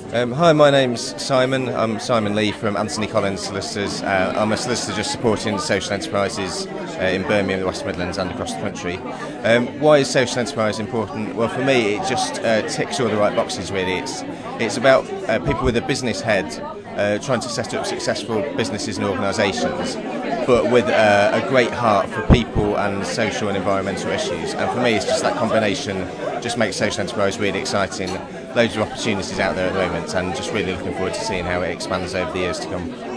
Hi, my name's Simon. I'm Simon Lee from Anthony Collins Solicitors. I'm a solicitor just supporting social enterprises in Birmingham, the West Midlands and across the country. Why is social enterprise important? Well, for me it just ticks all the right boxes really. It's about people with a business head trying to set up successful businesses and organisations, but with a great heart for people and social and environmental issues. And for me it's just that combination just makes social enterprise really exciting. Loads of opportunities out there at the moment, and just really looking forward to seeing how it expands over the years to come.